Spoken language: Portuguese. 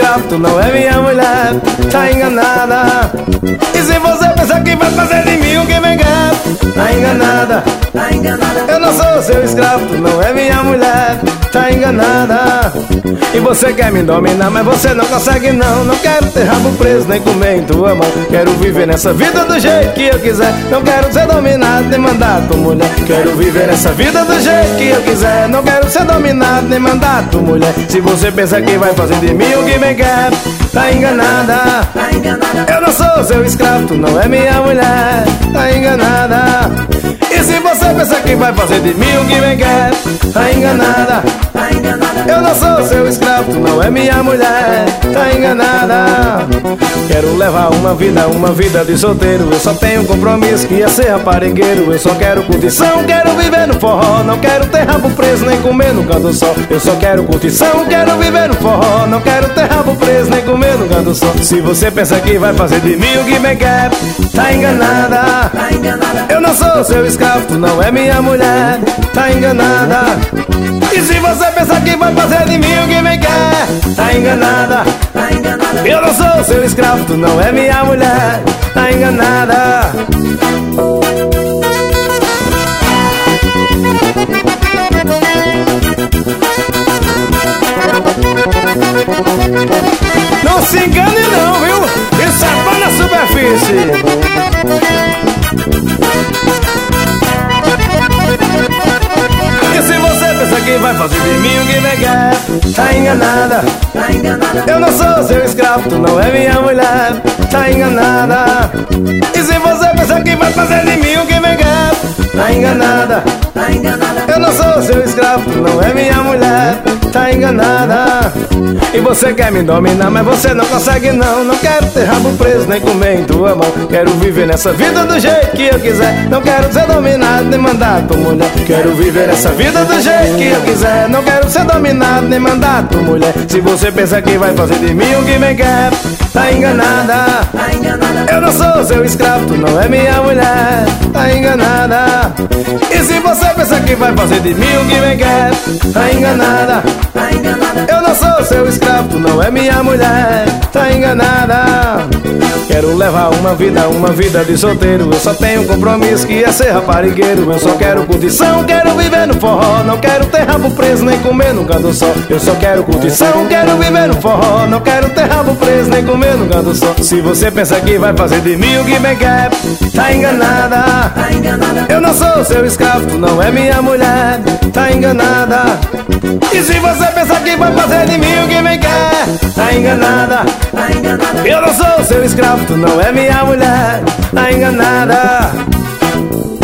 escravo, tu não é minha mulher, tá enganada. E se você pensa que vai fazer de mim o que bem quer, tá enganada, tá enganada. Eu não sou seu escravo, tu não é minha mulher, tá enganada. E você quer me dominar, mas você não consegue não. Não quero ter rabo preso, nem comer em tua mão. Quero viver nessa vida do jeito que eu quiser. Não quero ser dominado, nem mandar tua mulher. Quero viver nessa vida do jeito que eu quiser. Não quero ser dominado, nem mandar tua mulher. Se você pensa que vai fazer de mim o que bem quer, tá enganada, tá enganada. Eu não sou seu escravo, tu não é minha mulher, tá enganada. E se você pensa que vai fazer de mim o que bem quer, tá enganada, tá enganada. Eu não sou seu escravo, tu não é minha mulher, tá enganada. Quero levar uma vida de solteiro. Eu só tenho compromisso que é ser raparigueiro. Eu só quero curtição, quero viver no forró. Não quero ter rabo preso, nem comer no canto só. Eu só quero curtição, quero viver no forró. Não quero ter rabo preso, nem comer no canto só. Se você pensa que vai fazer de mim o que bem quer, tá enganada, tá enganada. Eu não sou seu escravo, tu não é minha mulher, tá enganada. E se você pensa que vai fazer de mim o que bem quer, tá enganada, tá enganada. Eu não sou seu escravo, tu não é minha mulher, tá enganada. Não se engane não, viu? Isso é pão na superfície. E se você pensa que vai fazer de mim o que bem quer, tá enganada, tá enganada. Eu não sou seu escravo, tu não é minha mulher, tá enganada. E se você pensa que vai fazer de mim o que bem quer, tá enganada, tá enganada. Eu não sou seu escravo, tu não é minha mulher, tá enganada. E você quer me dominar, mas você não consegue não. Não quero ter rabo preso, nem comer em tua mão. Quero viver nessa vida do jeito que eu quiser. Não quero ser dominado, nem mandar tua mulher. Quero viver nessa vida do jeito que eu quiser. Não quero ser dominado, nem mandar tua mulher. Se você pensa que vai fazer de mim o que bem quer, tá enganada, tá enganada. Eu não sou seu escravo, tu não é minha mulher, tá enganada. E se você pensa que vai fazer de mim o que bem quer, tá enganada, tá enganada. Eu não sou seu escravo, tu não é minha mulher, tá enganada. Quero levar uma vida de solteiro. Eu só tenho compromisso que é ser raparigueiro. Eu só quero curtição, quero viver no forró. Não quero ter rabo preso, nem comer no canto só. Eu só quero curtição, quero viver no forró. Não quero ter rabo preso, nem comer no canto só. Se você pensa que vai fazer de mim o que bem quer, tá enganada, tá enganada. Eu não sou seu escravo, tu não é minha mulher, tá enganada. E se você pensa que vai fazer de mim o que bem quer, tá enganada, tá enganada. Eu não sou seu escravo, tu não é minha mulher, tá enganada.